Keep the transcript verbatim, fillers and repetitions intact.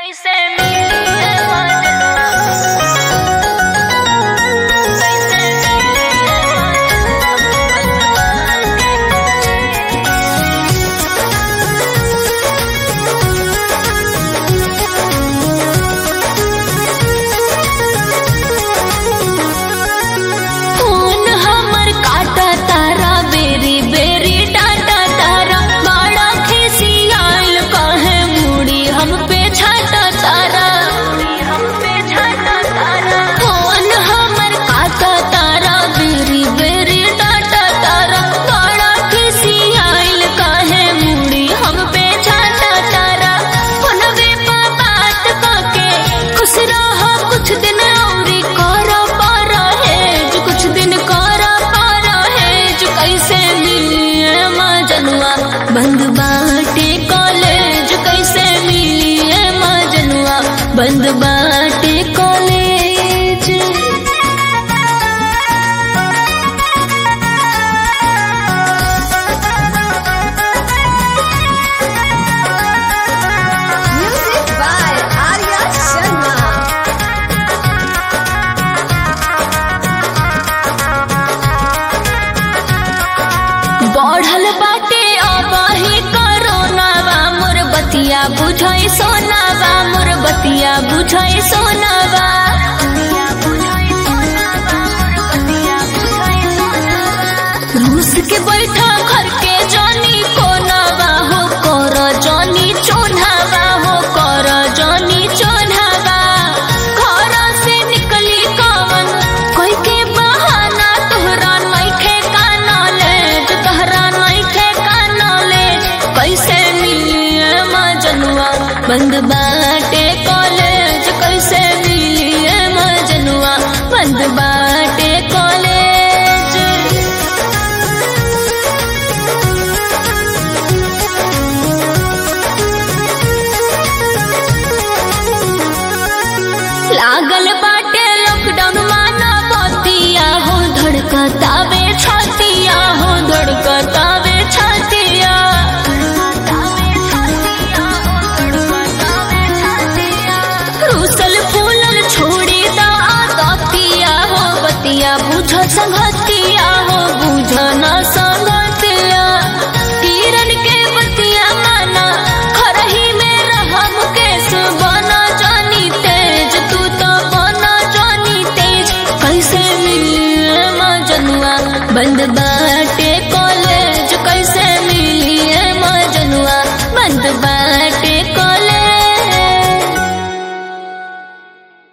कैसे मिले मजनवा कैसे मिले कौन हमर काटा तारा बेरी बेरी डाटा तारा बड़ा खिसी आइल कहे मुड़ी हम पे छाटा तारा हम पे छाटा तारा कौन हमर काटा तारा बेरी बेरी डाटा तारा बड़ा खिसी आइल कहे मुड़ी हम पे छाटा तारा फोनवे पे बात करके खुश रहो कुछ दिन औरी करो पारा है जो कुछ दिन करो पारा है जो कैसे मिलिए मजनुआ बंद बाटे कॉलेज कैसे मिलिए मजनुआ बंद बाटे college. Music by Arya Sharma. बढ़ल बाटे अबही कोरोनावा मोर बतिया बुझाई सोनावा मोर बतिया बुझाई सोनावा रूस के बैठा घर के जानी कोनावा हो कर जानी चोनावा हो कर जानी चोनावा घर से निकली कवन कोई के बहाना तोहरा नइखे काना ले जो तोहरा नइखे काना ले कैसे मिलिए मजनुआ बंद बाटे कॉलेज कैसे मिलिए मजनुआ बंद बाटे कॉलेज। लागल बाटे लॉकडाउन माना बतिया हो धड़कतावे छातिया हो धड़कतावे छातिया रूसल फूलल छोड़ी दा आदतिया हो बतिया बुझ संगतिया हो बुझ ना संगतिया किरण के बतिया माना खरही में रहम केस बना जानी तेज तू तो बना जानी तेज कैसे मिलिए मजनुआ बंद